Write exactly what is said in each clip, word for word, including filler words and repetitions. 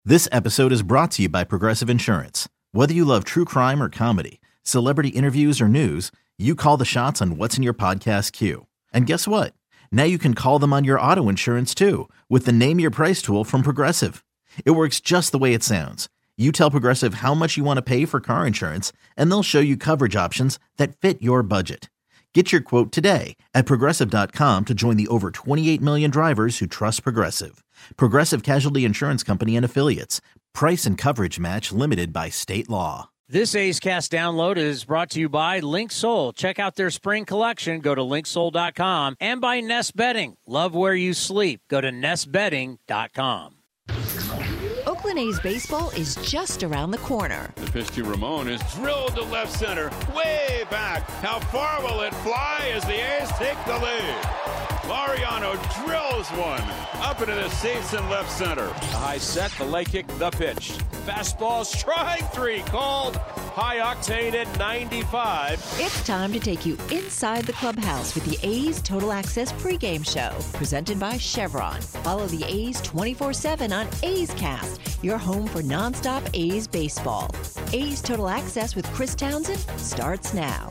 This episode is brought to you by Progressive Insurance. Whether you love true crime or comedy, celebrity interviews or news, you call the shots on what's in your podcast queue. And guess what? Now you can call them on your auto insurance too with the Name Your Price tool from Progressive. It works just the way it sounds. You tell Progressive how much you want to pay for car insurance, and they'll show you coverage options that fit your budget. Get your quote today at Progressive dot com to join the over twenty-eight million drivers who trust Progressive. Progressive Casualty Insurance Company and Affiliates. Price and coverage match limited by state law. This A's Cast download is brought to you by Linksoul. Check out their spring collection. Go to Linksoul dot com. And by Nest Bedding. Love where you sleep. Go to Nest Bedding dot com. Oakland A's baseball is just around the corner. The pitch to Ramon is drilled to left center, way back. How far will it fly as the A's take the lead? Laureano drills one up into the seats in left center. The high set, the leg kick, the pitch. Fastball, strike three, called high octane at ninety-five. It's time to take you inside the clubhouse with the A's Total Access pregame show, presented by Chevron. Follow the A's twenty-four seven on A's Cast, your home for nonstop A's baseball. A's Total Access with Chris Townsend starts now.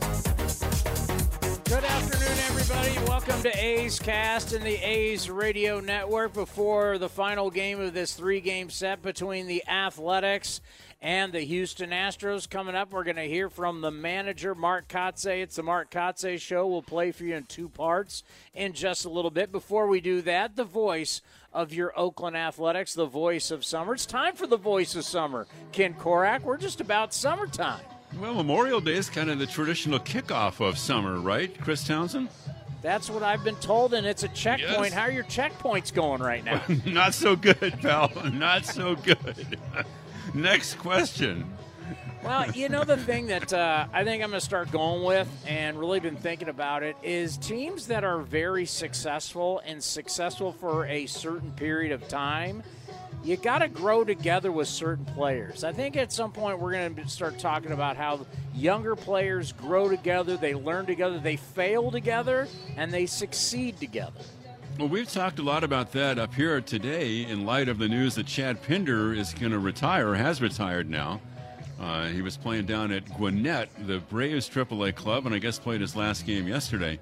Good afternoon, everybody. Welcome to A's Cast and the A's Radio Network. Before the final game of this three-game set between the Athletics and the Houston Astros coming up, we're going to hear from the manager, Mark Kotsay. It's the Mark Kotsay Show. We'll play for you in two parts in just a little bit. Before we do that, the voice of your Oakland Athletics, the voice of summer. It's time for the voice of summer. Ken Korak, we're just about summertime. Well, Memorial Day is kind of the traditional kickoff of summer, right, Chris Townsend? That's what I've been told, and it's a checkpoint. Yes. How are your checkpoints going right now? Not so good, pal. Not so good. Next question. Well, you know, the thing that uh, I think I'm going to start going with, and really been thinking about it, is teams that are very successful and successful for a certain period of time, you got to grow together with certain players. I think at some point we're going to start talking about how younger players grow together, they learn together, they fail together, and they succeed together. Well, we've talked a lot about that up here today in light of the news that Chad Pinder is going to retire, has retired now. Uh, he was playing down at Gwinnett, the Braves triple A club, and I guess played his last game yesterday.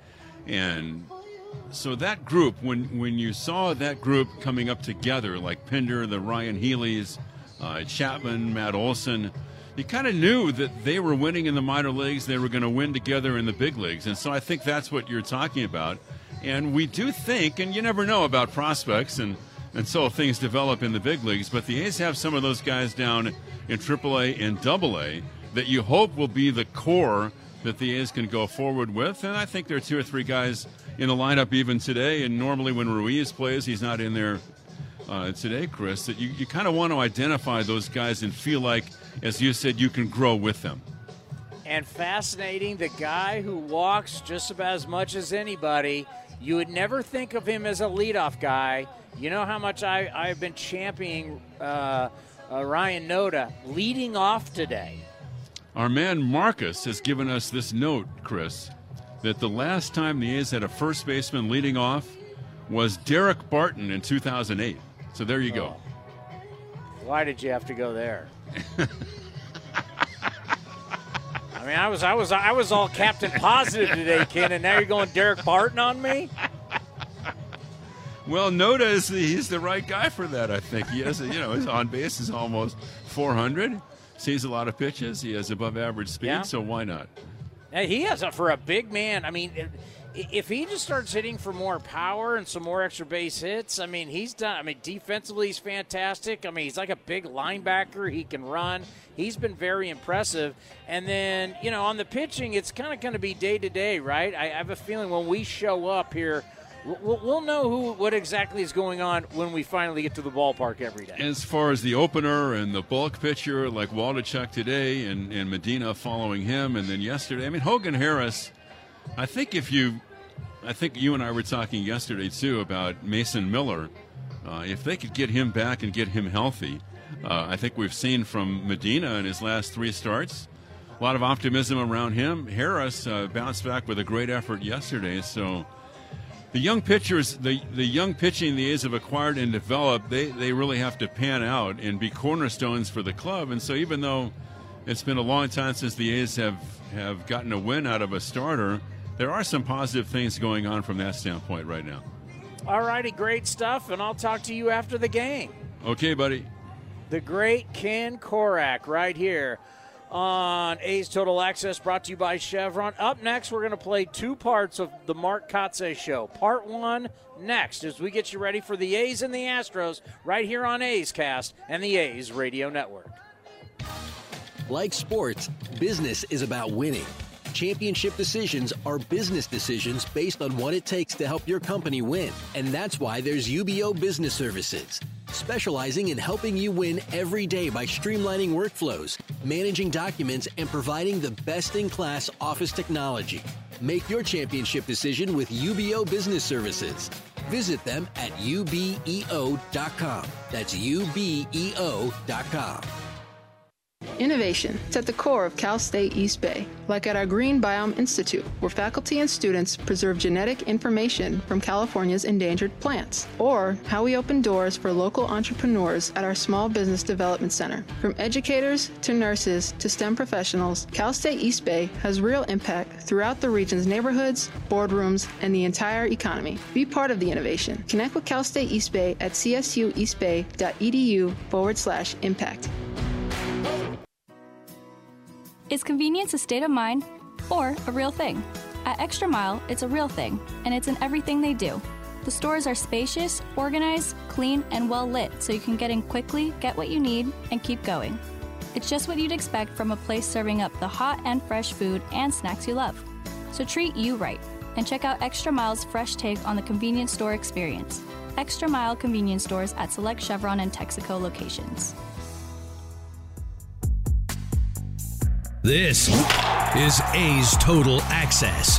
And so that group, when when you saw that group coming up together, like Pinder, the Ryan Healey's, uh, Chapman, Matt Olson, you kind of knew that they were winning in the minor leagues. They were going to win together in the big leagues. And so I think that's what you're talking about. And we do think, and you never know about prospects and until things develop in the big leagues, but the A's have some of those guys down in triple A and double A that you hope will be the core that the A's can go forward with. And I think there are two or three guys in the lineup even today, and normally when Ruiz plays, he's not in there uh, today, Chris, that you, you kind of want to identify those guys and feel like, as you said, you can grow with them. And fascinating, the guy who walks just about as much as anybody, you would never think of him as a leadoff guy. You know how much I, I've been championing uh, uh, Ryan Noda leading off today. Our man Marcus has given us this note, Chris, that the last time the A's had a first baseman leading off was Derek Barton in two thousand eight. So there you oh. go. Why did you have to go there? I mean, I was I was I was all Captain Positive today, Ken, and now you're going Derek Barton on me? Well, Noda is the, he's the right guy for that, I think. He has, a, you know, his on base is almost four hundred. Sees a lot of pitches. He has above average speed, yeah. So why not? Hey, he has a, for a big man. I mean, if he just starts hitting for more power and some more extra base hits, I mean, he's done. I mean, defensively, he's fantastic. I mean, he's like a big linebacker. He can run. He's been very impressive. And then, you know, on the pitching, it's kind of going to be day to day, right? I have a feeling when we show up here, we'll, we'll know who what exactly is going on when we finally get to the ballpark every day. As far as the opener and the bulk pitcher, like Waldichuk today and, and Medina following him, and then yesterday, I mean, Hogan Harris, I think if you, I think you and I were talking yesterday, too, about Mason Miller. Uh, if they could get him back and get him healthy, uh, I think we've seen from Medina in his last three starts, a lot of optimism around him. Harris uh, bounced back with a great effort yesterday, so The young pitchers, the, the young pitching the A's have acquired and developed, they, they really have to pan out and be cornerstones for the club. And so even though it's been a long time since the A's have, have gotten a win out of a starter, there are some positive things going on from that standpoint right now. All righty, great stuff, and I'll talk to you after the game. Okay, buddy. The great Ken Korach right here on A's Total Access, brought to you by Chevron. Up next, we're going to play two parts of the Mark Kotsay Show. Part one next, as we get you ready for the A's and the Astros right here on A's Cast and the A's Radio Network. Like sports, business is about winning. Championship decisions are business decisions based on what it takes to help your company win. And that's why there's U B O Business Services, specializing in helping you win every day by streamlining workflows, managing documents, and providing the best-in-class office technology. Make your championship decision with U B O Business Services. Visit them at U B E O dot com. That's U B E O dot com. Innovation is at the core of Cal State East Bay, like at our Green Biome Institute, where faculty and students preserve genetic information from California's endangered plants, or how we open doors for local entrepreneurs at our Small Business Development Center. From educators to nurses to STEM professionals, Cal State East Bay has real impact throughout the region's neighborhoods, boardrooms, and the entire economy. Be part of the innovation. Connect with Cal State East Bay at csueastbay.edu forward slash impact. Is convenience a state of mind or a real thing? At Extra Mile, it's a real thing, and it's in everything they do. The stores are spacious, organized, clean, and well lit, so you can get in quickly, get what you need, and keep going. It's just what you'd expect from a place serving up the hot and fresh food and snacks you love. So treat you right, and check out Extra Mile's fresh take on the convenience store experience. Extra Mile convenience stores at select Chevron and Texaco locations. This is A's Total Access.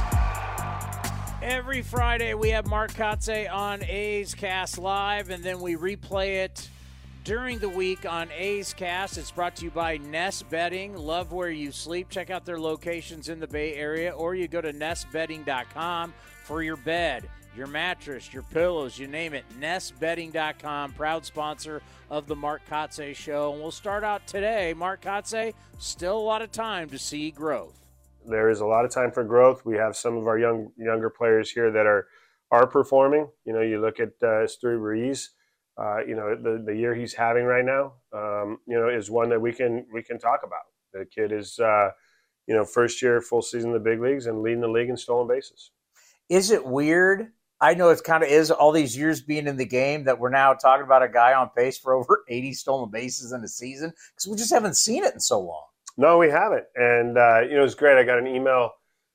Every Friday we have Mark Kotsay on A's Cast Live, and then we replay it during the week on A's Cast. It's brought to you by Nest Bedding. Love where you sleep. Check out their locations in the Bay Area, or you go to nest bedding dot com for your bed, your mattress, your pillows, you name it. nest bedding dot com, proud sponsor of the Mark Kotsay Show. And we'll start out today. Mark Kotsay, still a lot of time to see growth. There is a lot of time for growth. We have some of our young younger players here that are are performing. You know, you look at uh, Esteury Ruiz. Uh, you know, the the year he's having right now, um, you know, is one that we can we can talk about. The kid is, uh, you know, first year full season in the big leagues and leading the league in stolen bases. Is it weird? I know it kind of is, all these years being in the game, that we're now talking about a guy on pace for over eighty stolen bases in a season, because we just haven't seen it in so long. No, we haven't. And, uh, you know, it's great. I got an email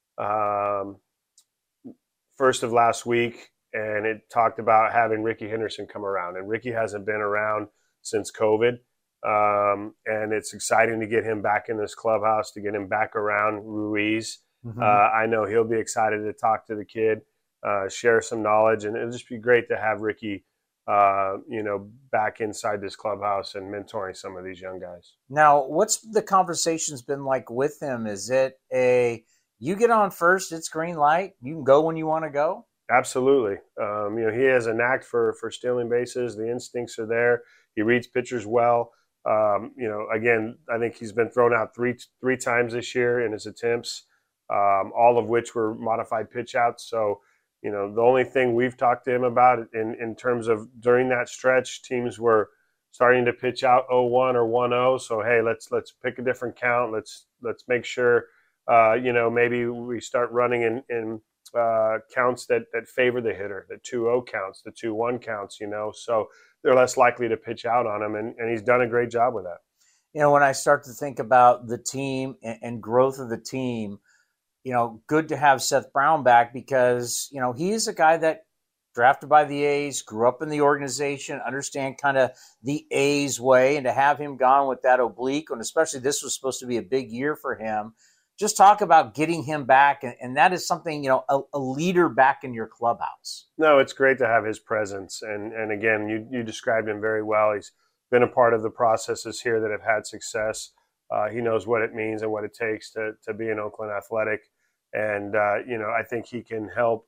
um, first of last week, and it talked about having Ricky Henderson come around. And Ricky hasn't been around since COVID. Um, and it's exciting to get him back in this clubhouse, to get him back around Ruiz. Mm-hmm. Uh, I know he'll be excited to talk to the kid. Uh, share some knowledge, and it'll just be great to have Ricky, uh, you know, back inside this clubhouse and mentoring some of these young guys. Now, what's the conversations been like with him? Is it a, you get on first, it's green light, you can go when you want to go? Absolutely. Um, you know, he has a knack for for stealing bases. The instincts are there. He reads pitchers well. Um, you know, again, I think he's been thrown out three three times this year in his attempts, um, all of which were modified pitch outs. So, you know, the only thing we've talked to him about in, in terms of during that stretch, teams were starting to pitch out oh one or one oh. So, hey, let's let's pick a different count. Let's let's make sure, uh, you know, maybe we start running in, in uh, counts that, that favor the hitter, the two oh counts, the two one counts, you know. So they're less likely to pitch out on him, and, and he's done a great job with that. You know, when I start to think about the team and, and growth of the team, you know, good to have Seth Brown back, because, you know, he is a guy that drafted by the A's, grew up in the organization, understand kind of the A's way, and to have him gone with that oblique, and especially this was supposed to be a big year for him. Just talk about getting him back, and, and that is something, you know, a, a leader back in your clubhouse. No, it's great to have his presence, and and again, you you described him very well. He's been a part of the processes here that have had success. Uh, he knows what it means and what it takes to to be an Oakland Athletic. And, uh, you know, I think he can help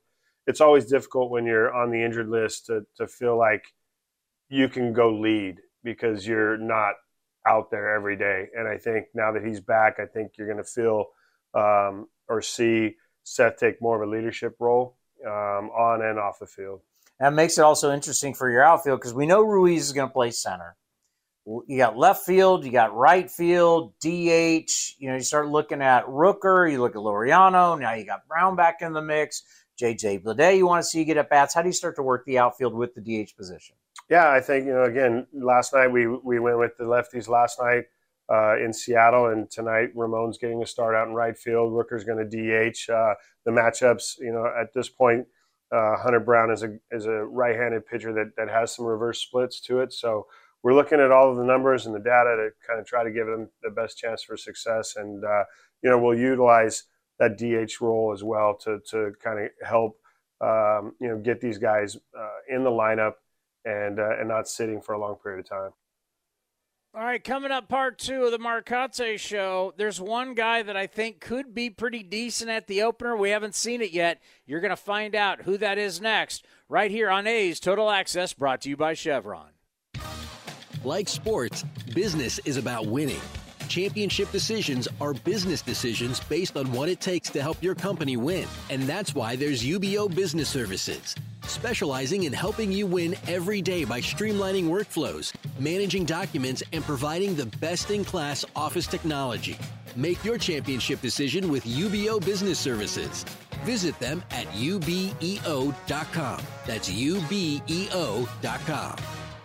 it's always difficult when you're on the injured list to to feel like you can go lead because you're not out there every day. And I think now that he's back, I think you're going to feel um, or see Seth take more of a leadership role um, on and off the field. That makes it also interesting for your outfield because we know Ruiz is going to play center. You got left field, you got right field, D H. You know, you start looking at Rooker, you look at Laureano. Now you got Brown back in the mix. J J Bleday, you want to see you get at bats. How do you start to work the outfield with the D H position? Yeah, I think, you know, again, last night we we went with the lefties last night uh, in Seattle, and tonight Ramon's getting a start out in right field. Rooker's going to D H. Uh, the matchups, you know, at this point, uh, Hunter Brown is a is a right-handed pitcher that that has some reverse splits to it, so we're looking at all of the numbers and the data to kind of try to give them the best chance for success. And, uh, you know, we'll utilize that D H role as well to to kind of help, um, you know, get these guys uh, in the lineup and uh, and not sitting for a long period of time. All right, coming up part two of the Marcotte Show, there's one guy that I think could be pretty decent at the opener. We haven't seen it yet. You're going to find out who that is next right here on A's Total Access, brought to you by Chevron. Like sports, business is about winning. Championship decisions are business decisions based on what it takes to help your company win. And that's why there's U B O Business Services, specializing in helping you win every day by streamlining workflows, managing documents, and providing the best-in-class office technology. Make your championship decision with U B O Business Services. Visit them at U B E O dot com. That's U B E O dot com.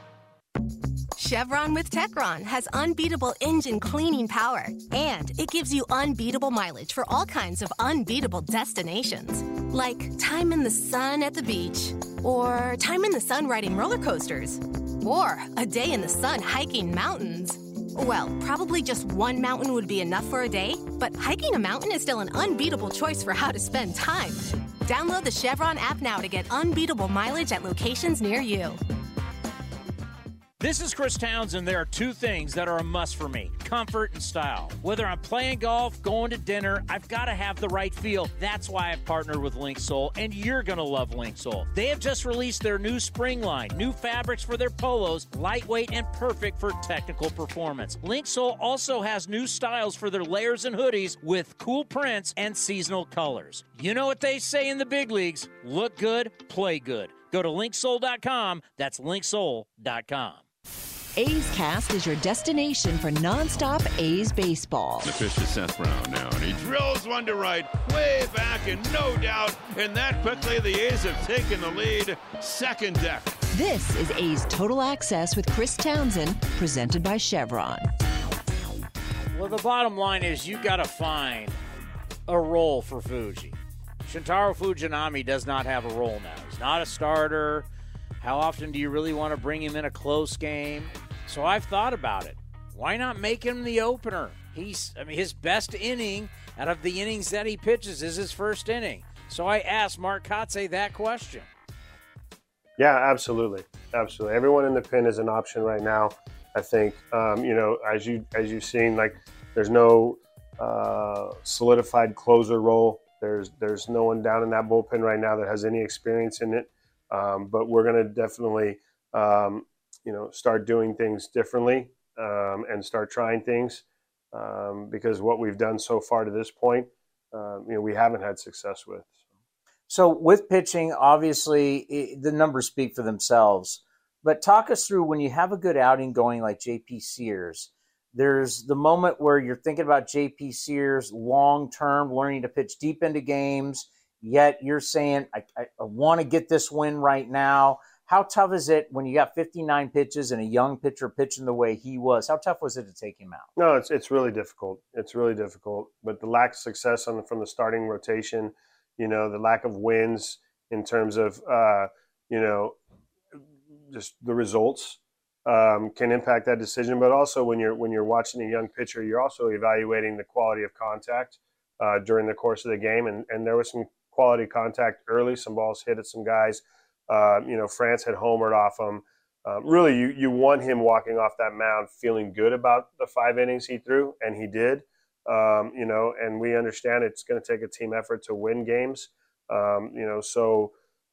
Chevron with Techron has unbeatable engine cleaning power, and it gives you unbeatable mileage for all kinds of unbeatable destinations, like time in the sun at the beach, or time in the sun riding roller coasters, or a day in the sun hiking mountains. Well, probably just one mountain would be enough for a day, but hiking a mountain is still an unbeatable choice for how to spend time. Download the Chevron app now to get unbeatable mileage at locations near you. This is Chris Townsend. There are two things that are a must for me: comfort and style. Whether I'm playing golf, going to dinner, I've got to have the right feel. That's why I've partnered with Linksole, and you're going to love Linksole. They have just released their new spring line, new fabrics for their polos, lightweight and perfect for technical performance. Linksole also has new styles for their layers and hoodies with cool prints and seasonal colors. You know what they say in the big leagues: look good, play good. Go to linksole dot com. That's linksole dot com. A's Cast is your destination for nonstop A's baseball. The pitch to Seth Brown now, and he drills one to right, way back, and no doubt, and that quickly the A's have taken the lead. Second deck. This is A's Total Access with Chris Townsend, presented by Chevron. Well, the bottom line is you got to find a role for Fuji. Shintaro Fujinami does not have a role now. He's not a starter. How often do you really want to bring him in a close game? So I've thought about it. Why not make him the opener? He's, I mean, his best inning out of the innings that he pitches is his first inning. So I asked Marcotte that question. Yeah, absolutely, absolutely. Everyone in the pen is an option right now. I think, um, you know, as you as you've seen, like there's no uh, solidified closer role. There's there's no one down in that bullpen right now that has any experience in it. Um, but we're going to definitely, um, you know, start doing things differently um, and start trying things um, because what we've done so far to this point, um, you know, we haven't had success with. So with pitching, obviously it, the numbers speak for themselves. But talk us through when you have a good outing going like J P Sears. There's the moment where you're thinking about J P Sears long-term, learning to pitch deep into games. Yet you're saying, I, I, I want to get this win right now. How tough is it when you got fifty-nine pitches and a young pitcher pitching the way he was? How tough was it to take him out? No, it's it's really difficult. It's really difficult. But the lack of success on the, from the starting rotation, you know, the lack of wins in terms of, uh, you know, just the results um, can impact that decision. But also when you're when you're watching a young pitcher, you're also evaluating the quality of contact uh, during the course of the game. And, and there was some quality contact early. Some balls hit at some guys. Uh, you know, France had homered off him. Um, really, you you want him walking off that mound feeling good about the five innings he threw, and he did. Um, you know, and we understand it's going to take a team effort to win games. Um, you know, so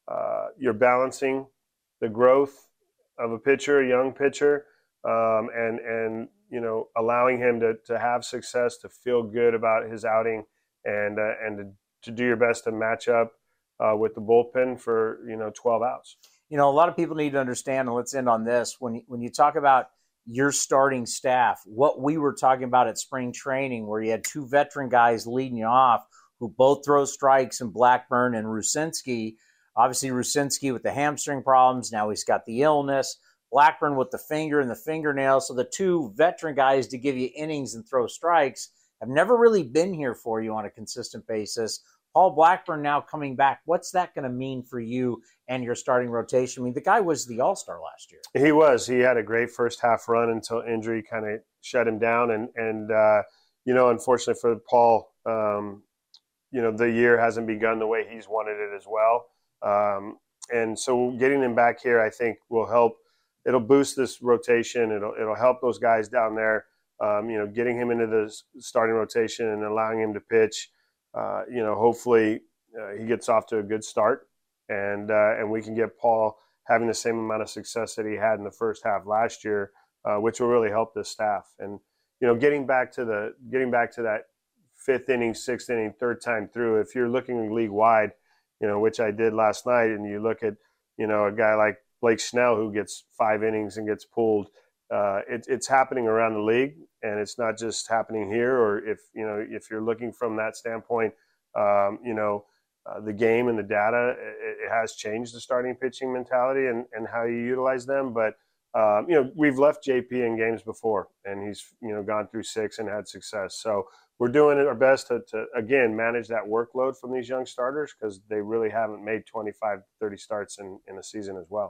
uh, you're balancing the growth of a pitcher, a young pitcher, um, and and you know allowing him to to have success, to feel good about his outing, and uh, and to, to do your best to match up uh, with the bullpen for you know twelve outs. You know, a lot of people need to understand, and let's end on this. When when you talk about your starting staff, what we were talking about at spring training, where you had two veteran guys leading you off who both throw strikes, in Blackburn and Rucinski. Obviously, Rucinski with the hamstring problems. Now he's got the illness. Blackburn with the finger and the fingernail. So the two veteran guys to give you innings and throw strikes have never really been here for you on a consistent basis. Paul Blackburn now coming back. What's that going to mean for you and your starting rotation? I mean, the guy was the all-star last year. He was. He had a great first half run until injury kind of shut him down. And, and uh, you know, unfortunately for Paul, um, you know, the year hasn't begun the way he's wanted it as well. Um, and so getting him back here, I think, will help. It'll boost this rotation. It'll it'll help those guys down there. Um, you know, getting him into the starting rotation and allowing him to pitch. Uh, you know, hopefully uh, he gets off to a good start, and uh, and we can get Paul having the same amount of success that he had in the first half last year, uh, which will really help this staff. And you know, getting back to the getting back to that fifth inning, sixth inning, third time through. If you're looking league wide, you know, which I did last night, and you look at you know a guy like Blake Snell who gets five innings and gets pulled. Uh, it, it's happening around the league, and it's not just happening here. Or if you know, if you're looking from that standpoint, um, you know, uh, the game and the data, it, it has changed the starting pitching mentality and, and how you utilize them. But um, you know, we've left J P in games before, and he's you know gone through six and had success. So we're doing our best to, to again manage that workload from these young starters because they really haven't made twenty-five, thirty starts in, in a season as well.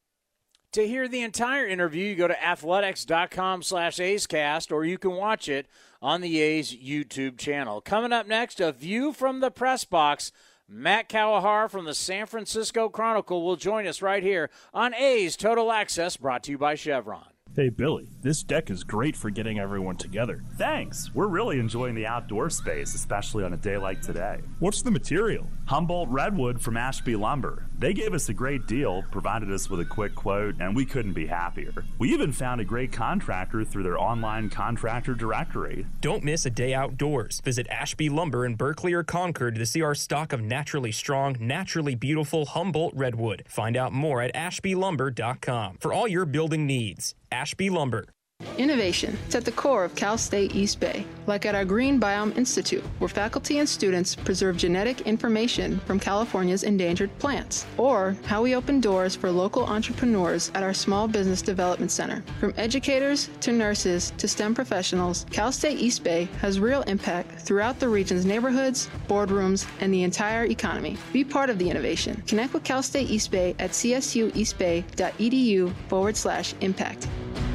To hear the entire interview, you go to athletics.com slash A'scast, or you can watch it on the A's YouTube channel. Coming up next, a view from the press box. Matt Kawahara from the San Francisco Chronicle will join us right here on A's Total Access, brought to you by Chevron. Hey, Billy, this deck is great for getting everyone together. Thanks. We're really enjoying the outdoor space, especially on a day like today. What's the material? Humboldt Redwood from Ashby Lumber. They gave us a great deal, provided us with a quick quote, and we couldn't be happier. We even found a great contractor through their online contractor directory. Don't miss a day outdoors. Visit Ashby Lumber in Berkeley or Concord to see our stock of naturally strong, naturally beautiful Humboldt Redwood. Find out more at ashby lumber dot com for all your building needs. Ashby Lumber. Innovation is at the core of Cal State East Bay, like at our Green Biome Institute, where faculty and students preserve genetic information from California's endangered plants, or how we open doors for local entrepreneurs at our Small Business Development Center. From educators to nurses to STEM professionals, Cal State East Bay has real impact throughout the region's neighborhoods, boardrooms, and the entire economy. Be part of the innovation. Connect with Cal State East Bay at csueastbay.edu forward slash impact.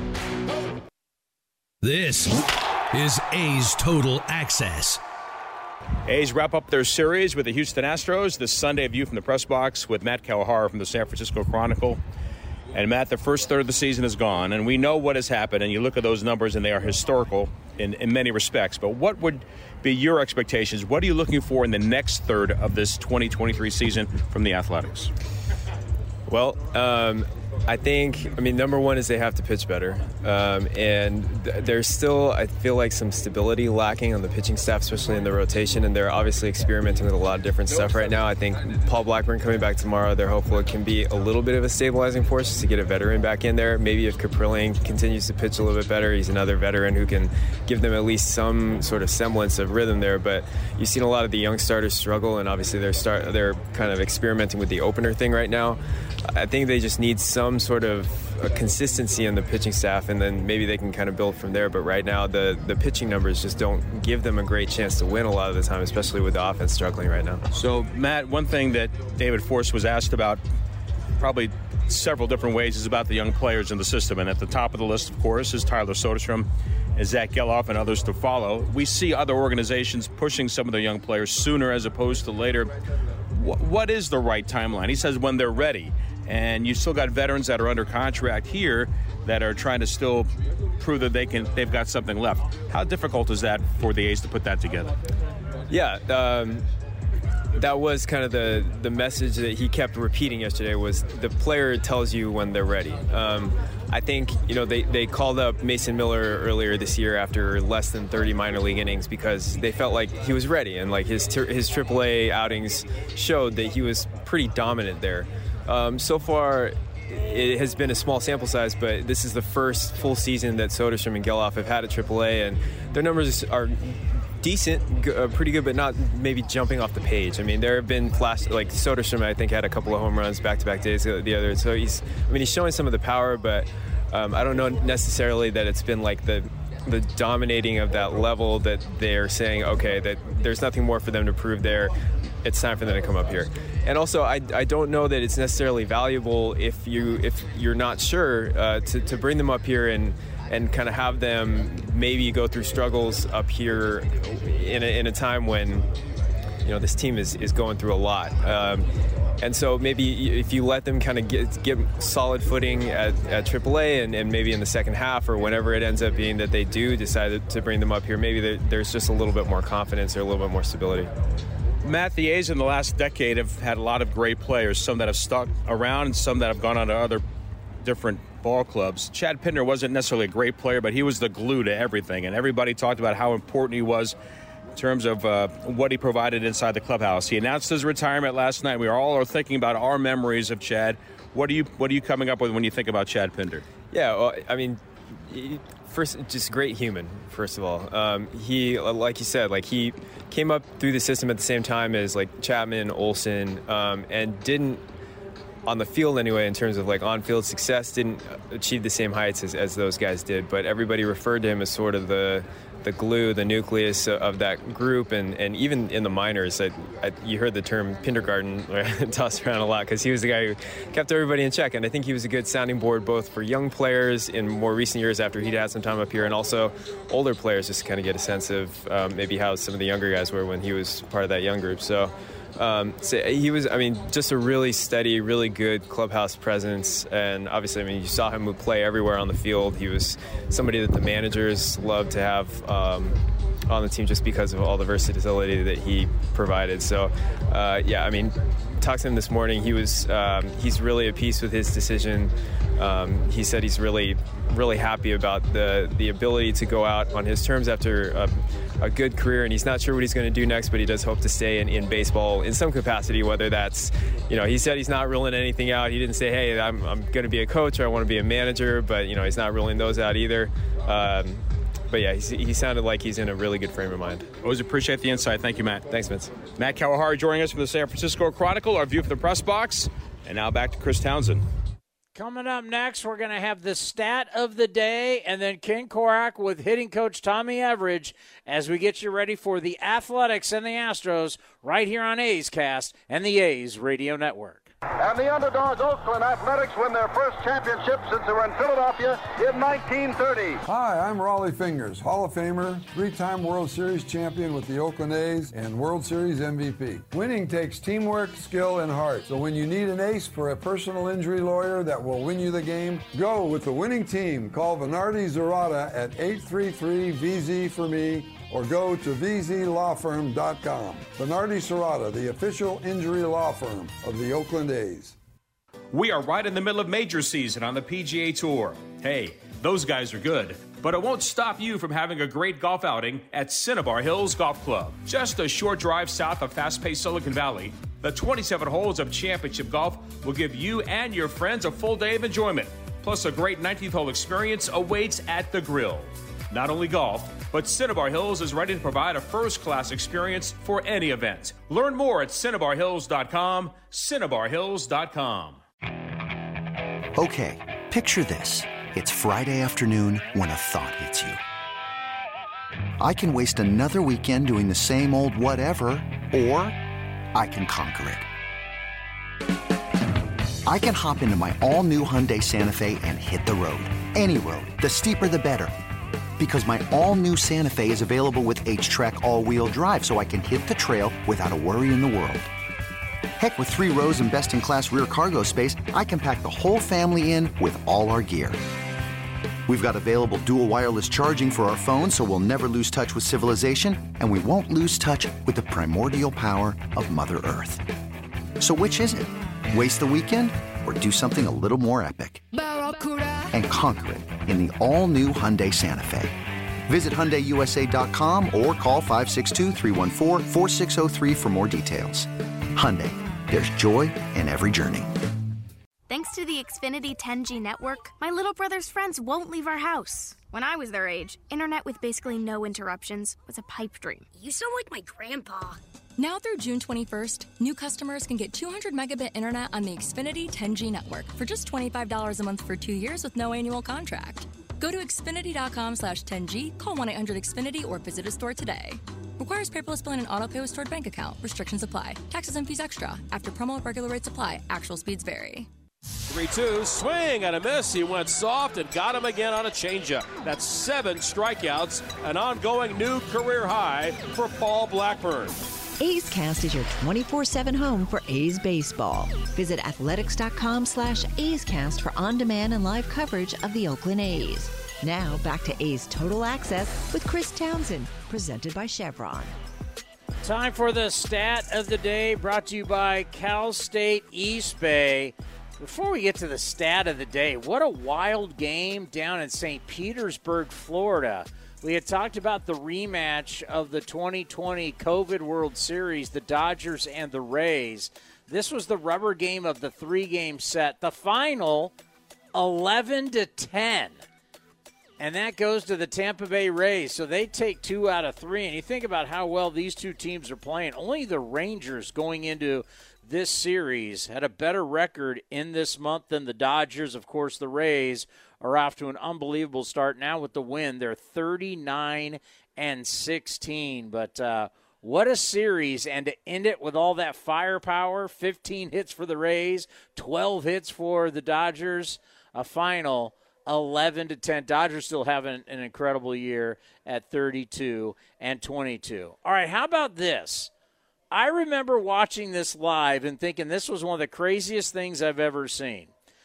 This is A's Total Access. A's wrap up their series with the Houston Astros. This Sunday, a view from the press box with Matt Kawahara from the San Francisco Chronicle. And Matt, the first third of the season is gone, and we know what has happened, and you look at those numbers, and they are historical in, in many respects. But what would be your expectations? What are you looking for in the next third of this twenty twenty-three season from the Athletics? Well, um, I think, I mean, number one is they have to pitch better. Um, and th- there's still, I feel like, some stability lacking on the pitching staff, especially in the rotation. And they're obviously experimenting with a lot of different stuff right now. I think Paul Blackburn coming back tomorrow, they're hopeful it can be a little bit of a stabilizing force just to get a veteran back in there. Maybe if Caprillion continues to pitch a little bit better, he's another veteran who can give them at least some sort of semblance of rhythm there. But you've seen a lot of the young starters struggle, and obviously they're start they're kind of experimenting with the opener thing right now. I think they just need some sort of a consistency in the pitching staff, and then maybe they can kind of build from there. But right now, the, the pitching numbers just don't give them a great chance to win a lot of the time, especially with the offense struggling right now. So, Matt, one thing that David Forst was asked about probably several different ways is about the young players in the system. And at the top of the list, of course, is Tyler Soderstrom and Zach Geloff and others to follow. We see other organizations pushing some of their young players sooner as opposed to later. What is the right timeline? He says when they're ready. And you still got veterans that are under contract here that are trying to still prove that they can, they've got something left. How difficult is that for the A's to put that together? Yeah, um, that was kind of the, the message that he kept repeating yesterday was the player tells you when they're ready. Um, I think, you know, they, they called up Mason Miller earlier this year after less than thirty minor league innings because they felt like he was ready. And like his his triple A outings showed that he was pretty dominant there. Um, so far, it has been a small sample size, but this is the first full season that Soderstrom and Gelof have had at triple A, and their numbers are decent, uh, pretty good, but not maybe jumping off the page. I mean, there have been flash, like Soderstrom, I think, had a couple of home runs back-to-back days the other. So he's, I mean, he's showing some of the power, but um, I don't know necessarily that it's been like the the dominating of that level that they're saying, okay, that there's nothing more for them to prove there. It's time for them to come up here. And also, I, I don't know that it's necessarily valuable if you if you're not sure uh, to to bring them up here and. and kind of have them maybe go through struggles up here in a, in a time when, you know, this team is, is going through a lot. Um, and so maybe if you let them kind of get, get solid footing at, at triple A and, and maybe in the second half or whenever it ends up being that they do decide to bring them up here, maybe there, there's just a little bit more confidence or a little bit more stability. Matt, the A's in the last decade have had a lot of great players, some that have stuck around and some that have gone on to other different ball clubs. Chad Pinder wasn't necessarily a great player, but he was the glue to everything, and everybody talked about how important he was in terms of uh, what he provided inside the clubhouse. He announced his retirement last night. We are all are thinking about our memories of Chad. What are you What are you coming up with when you think about Chad Pinder? Yeah, well, I mean, first, just great human. First of all, um, he, like you said, like he came up through the system at the same time as like Chapman, Olsen, um, and didn't. On the field anyway, in terms of like on-field success, didn't achieve the same heights as, as those guys did, but everybody referred to him as sort of the the glue, the nucleus of that group, and, and even in the minors, I, I, you heard the term kindergarten tossed around a lot because he was the guy who kept everybody in check, and I think he was a good sounding board both for young players in more recent years after he'd had some time up here, and also older players just to kind of get a sense of um, maybe how some of the younger guys were when he was part of that young group. So. Um, so he was, I mean, just a really steady, really good clubhouse presence. And obviously, I mean, you saw him play everywhere on the field. He was somebody that the managers loved to have um, on the team just because of all the versatility that he provided. So, uh, yeah, I mean, talked to him this morning. He was, um, he's really at peace with his decision. Um, he said he's really, really happy about the, the ability to go out on his terms after a, a good career, and he's not sure what he's going to do next, but he does hope to stay in, in baseball in some capacity, whether that's, you know, he said he's not ruling anything out. He didn't say, hey, I'm, I'm going to be a coach or I want to be a manager, but, you know, he's not ruling those out either. Um, but, yeah, he's, he sounded like he's in a really good frame of mind. Always appreciate the insight. Thank you, Matt. Thanks, Vince. Matt Kawahara joining us from the San Francisco Chronicle, our view from the press box. And now back to Chris Townsend. Coming up next, we're going to have the stat of the day and then Ken Korak with hitting coach Tommy Average as we get you ready for the Athletics and the Astros right here on A's Cast and the A's Radio Network. And the underdog Oakland Athletics win their first championship since they were in Philadelphia in nineteen thirty. Hi, I'm Raleigh Fingers, Hall of Famer, three-time World Series champion with the Oakland A's and World Series M V P. Winning takes teamwork, skill, and heart. So when you need an ace for a personal injury lawyer that will win you the game, go with the winning team. Call Venardi Zerata at eight three three V Z for me or go to v z law firm dot com. Venardi Zerata, the official injury law firm of the Oakland A's. We are right in the middle of major season on the P G A Tour. Hey, those guys are good, but it won't stop you from having a great golf outing at Cinnabar Hills Golf Club. Just a short drive south of fast-paced Silicon Valley, the twenty-seven holes of championship golf will give you and your friends a full day of enjoyment. Plus, a great nineteenth hole experience awaits at the grill. Not only golf, but Cinnabar Hills is ready to provide a first-class experience for any event. Learn more at cinnabar hills dot com, cinnabar hills dot com. Okay, picture this. It's Friday afternoon when a thought hits you. I can waste another weekend doing the same old whatever, or I can conquer it. I can hop into my all-new Hyundai Santa Fe and hit the road. Any road. The steeper, the better. Because my all-new Santa Fe is available with H-Track all-wheel drive, so I can hit the trail without a worry in the world. Heck, with three rows and best-in-class rear cargo space, I can pack the whole family in with all our gear. We've got available dual wireless charging for our phones, so we'll never lose touch with civilization, and we won't lose touch with the primordial power of Mother Earth. So which is it? Waste the weekend or do something a little more epic? And conquer it in the all-new Hyundai Santa Fe. Visit Hyundai U S A dot com or call five six two, three one four, four six zero three for more details. Hyundai, there's joy in every journey. Thanks to the Xfinity ten G network, my little brother's friends won't leave our house. When I was their age, internet with basically no interruptions was a pipe dream. You sound like my grandpa. Now through June twenty-first, new customers can get two hundred megabit internet on the Xfinity ten G network for just twenty-five dollars a month for two years with no annual contract. Go to Xfinity.com slash 10G, call one eight hundred X Finity, or visit a store today. Requires paperless billing and auto-pay with stored bank account. Restrictions apply. Taxes and fees extra. After promo, regular rates apply. Actual speeds vary. three two, swing and a miss. He went soft and got him again on a changeup. That's seven strikeouts, an ongoing new career high for Paul Blackburn. A's Cast is your twenty-four seven home for A's baseball. Visit athletics.com slash A's Cast for on-demand and live coverage of the Oakland A's. Now back to A's Total Access with Chris Townsend, presented by Chevron. Time for the stat of the day, brought to you by Cal State East Bay. Before we get to the stat of the day, what a wild game down in Saint Petersburg, Florida. We had talked about the rematch of the twenty twenty COVID World Series, the Dodgers and the Rays. This was the rubber game of the three-game set. The final, eleven to ten. And that goes to the Tampa Bay Rays. So they take two out of three. And you think about how well these two teams are playing. Only the Rangers going into this series had a better record in this month than the Dodgers. Of course, the Rays are off to an unbelievable start now with the win. They're thirty-nine and sixteen. But uh, what a series. And to end it with all that firepower, fifteen hits for the Rays, twelve hits for the Dodgers, a final eleven to ten. Dodgers still having an incredible year at thirty-two and twenty-two. All right, how about this? I remember watching this live and thinking this was one of the craziest things I've ever seen.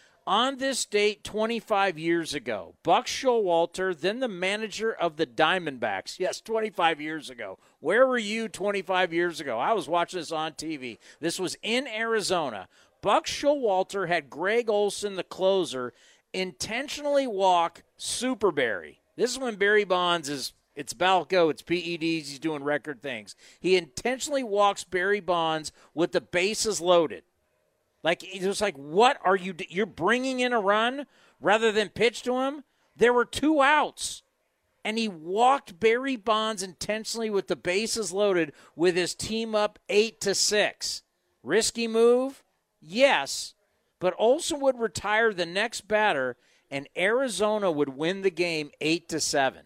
On this date twenty-five years ago, Buck Showalter, then the manager of the Diamondbacks, yes, twenty-five years ago. Where were you twenty-five years ago? I was watching this on T V. This was in Arizona. Buck Showalter had Greg Olson, the closer, intentionally walk Super Barry. This is when Barry Bonds is, it's Balco, it's P E Ds, he's doing record things. He intentionally walks Barry Bonds with the bases loaded. Like, it was like, what are you, you're bringing in a run rather than pitch to him? There were two outs, and he walked Barry Bonds intentionally with the bases loaded with his team up eight to six. Risky move? Yes. But Olson would retire the next batter, and Arizona would win the game eight to seven.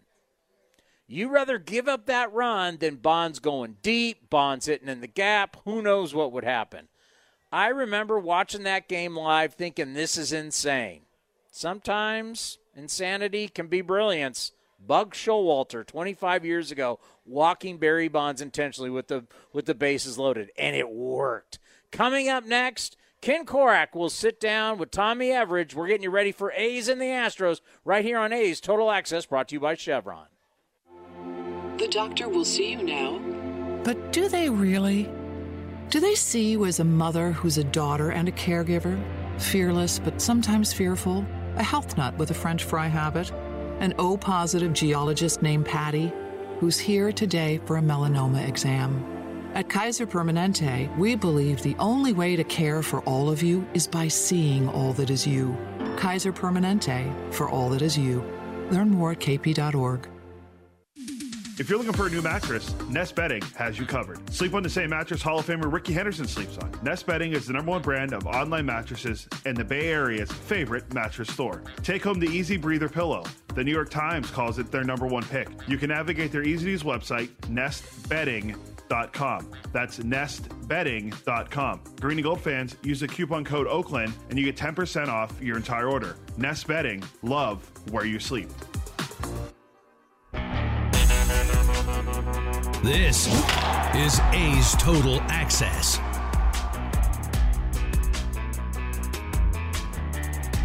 You rather give up that run than Bonds going deep, Bonds hitting in the gap. Who knows what would happen? I remember watching that game live thinking this is insane. Sometimes insanity can be brilliance. Buck Showalter, twenty-five years ago, walking Barry Bonds intentionally with the with the bases loaded, and it worked. Coming up next, Ken Korak will sit down with Tommy Everidge. We're getting you ready for A's and the Astros right here on A's Total Access, brought to you by Chevron. The doctor will see you now. But do they really? Do they see you as a mother who's a daughter and a caregiver? Fearless, but sometimes fearful? A health nut with a French fry habit? An O-positive geologist named Patty, who's here today for a melanoma exam. At Kaiser Permanente, we believe the only way to care for all of you is by seeing all that is you. Kaiser Permanente, for all that is you. Learn more at k p dot org. If you're looking for a new mattress, Nest Bedding has you covered. Sleep on the same mattress Hall of Famer Ricky Henderson sleeps on. Nest Bedding is the number one brand of online mattresses and the Bay Area's favorite mattress store. Take home the Easy Breather pillow. The New York Times calls it their number one pick. You can navigate their easy-to-use website, nest bedding dot com. That's nest bedding dot com. Green and Gold fans, use the coupon code Oakland and you get ten percent off your entire order. Nest Bedding, love where you sleep. This is A's Total Access.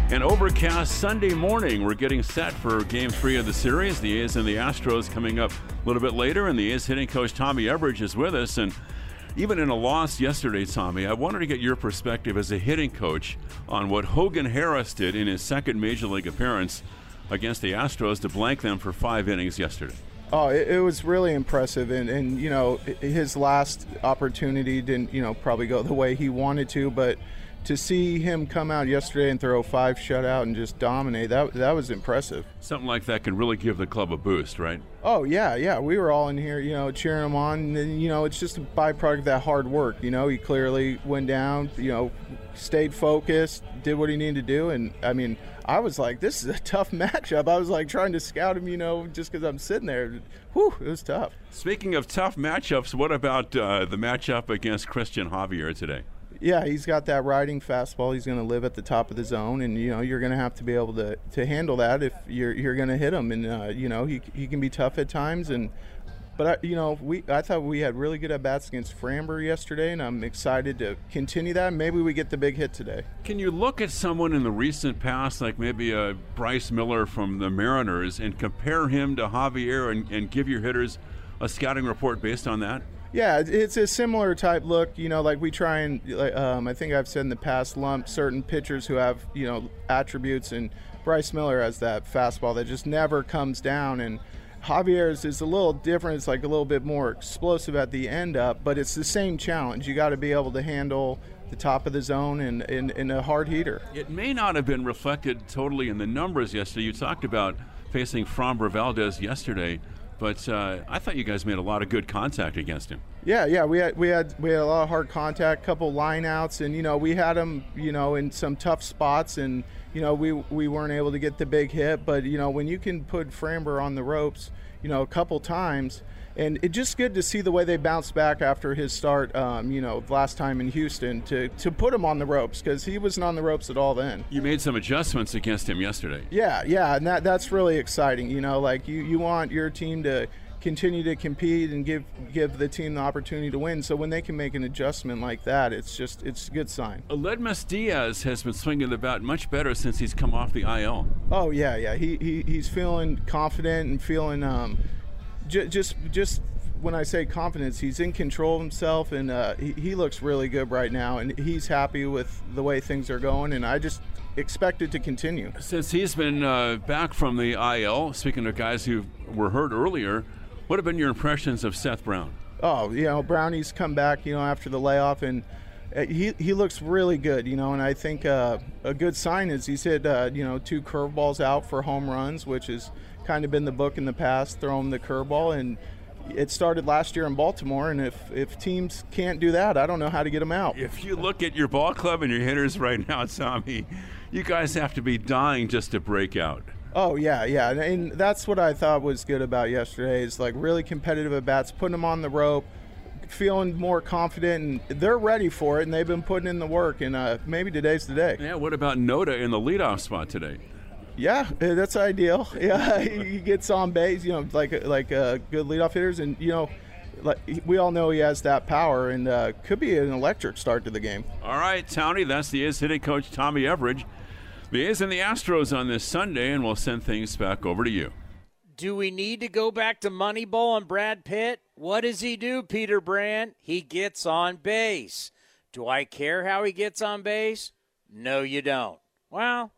An overcast Sunday morning. We're getting set for game three of the series. The A's and the Astros coming up a little bit later, and the A's hitting coach Tommy Everidge is with us. And even in a loss yesterday, Tommy, I wanted to get your perspective as a hitting coach on what Hogan Harris did in his second Major League appearance against the Astros to blank them for five innings yesterday. Oh, it, it was really impressive, and, and you know, his last opportunity didn't, you know, probably go the way he wanted to, but to see him come out yesterday and throw five shutout and just dominate, that that was impressive. Something like that can really give the club a boost, right? Oh, yeah, yeah. We were all in here, you know, cheering him on. And then, you know, it's just a byproduct of that hard work. You know, he clearly went down, you know, stayed focused, did what he needed to do. And, I mean, I was like, this is a tough matchup. I was like trying to scout him, you know, just because I'm sitting there. Whew, it was tough. Speaking of tough matchups, what about uh, the matchup against Christian Javier today? Yeah, he's got that riding fastball. He's going to live at the top of the zone, and you know you're going to have to be able to, to handle that if you're you're going to hit him. And uh, you know he he can be tough at times. And but I, you know we I thought we had really good at bats against Framber yesterday, and I'm excited to continue that. Maybe we get the big hit today. Can you look at someone in the recent past, like maybe a Bryce Miller from the Mariners, and compare him to Javier, and, and give your hitters a scouting report based on that? Yeah, it's a similar type look, you know, like we try and, um, I think I've said in the past, lump certain pitchers who have, you know, attributes, and Bryce Miller has that fastball that just never comes down, and Javier's is a little different. It's like a little bit more explosive at the end up, but it's the same challenge. You got to be able to handle the top of the zone and in, in a hard heater. It may not have been reflected totally in the numbers yesterday. You talked about facing Framber Valdez yesterday. But uh, I thought you guys made a lot of good contact against him. Yeah, yeah, we had we had we had a lot of hard contact, couple lineouts, and you know we had him, you know, in some tough spots, and you know we we weren't able to get the big hit. But you know when you can put Framber on the ropes, you know, a couple times, and it's just good to see the way they bounced back after his start, um, you know, last time in Houston to to put him on the ropes, because he wasn't on the ropes at all then. You made some adjustments against him yesterday. Yeah, yeah, and that that's really exciting. You know, like you, you want your team to continue to compete and give give the team the opportunity to win. So when they can make an adjustment like that, it's just it's a good sign. Aledmys Diaz has been swinging the bat much better since he's come off the I L. Oh yeah, yeah, he, he he's feeling confident and feeling um, j- just just. When I say confidence, he's in control of himself, and uh, he, he looks really good right now, and he's happy with the way things are going, and I just expect it to continue. Since he's been uh, back from the I L, speaking of guys who were hurt earlier, what have been your impressions of Seth Brown? Oh, you know, Brownie's come back, you know, after the layoff, and he he looks really good, you know, and I think uh, a good sign is he's hit, uh, you know, two curveballs out for home runs, which has kind of been the book in the past, throw him the curveball, and it started last year in Baltimore, and if, if teams can't do that, I don't know how to get them out. If you look at your ball club and your hitters right now, Tommy, you guys have to be dying just to break out. Oh, yeah, yeah, and that's what I thought was good about yesterday is, like, really competitive at bats, putting them on the rope, feeling more confident, and they're ready for it, and they've been putting in the work, and uh, maybe today's the day. Yeah, what about Noda in the leadoff spot today? Yeah, that's ideal. Yeah, he gets on base, you know, like like uh, good leadoff hitters, and you know, like we all know he has that power, and uh, could be an electric start to the game. All right, Townie, that's the A's hitting coach Tommy Everidge. The A's and the Astros on this Sunday, and we'll send things back over to you. Do we need to go back to Moneyball and Brad Pitt? What does he do, Peter Brand? He gets on base. Do I care how he gets on base? No, you don't. Well,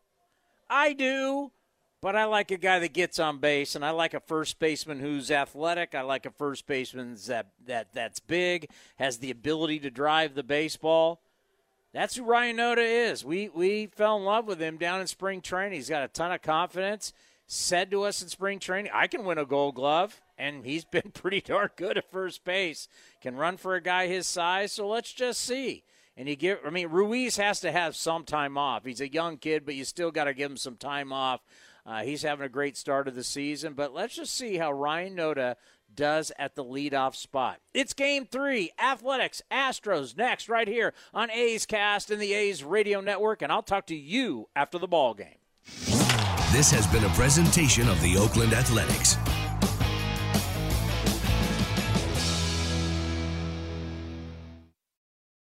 I do, but I like a guy that gets on base, and I like a first baseman who's athletic. I like a first baseman that, that that's big, has the ability to drive the baseball. That's who Ryan Noda is. We we fell in love with him down in spring training. He's got a ton of confidence. Said to us in spring training, I can win a Gold Glove, and he's been pretty darn good at first base. Can run for a guy his size, so let's just see. And you give, I mean, Ruiz has to have some time off. He's a young kid, but you still got to give him some time off. Uh, he's having a great start of the season, but let's just see how Ryan Noda does at the leadoff spot. It's game three, Athletics, Astros, next right here on A's Cast and the A's Radio Network, and I'll talk to you after the ball game. This has been a presentation of the Oakland Athletics.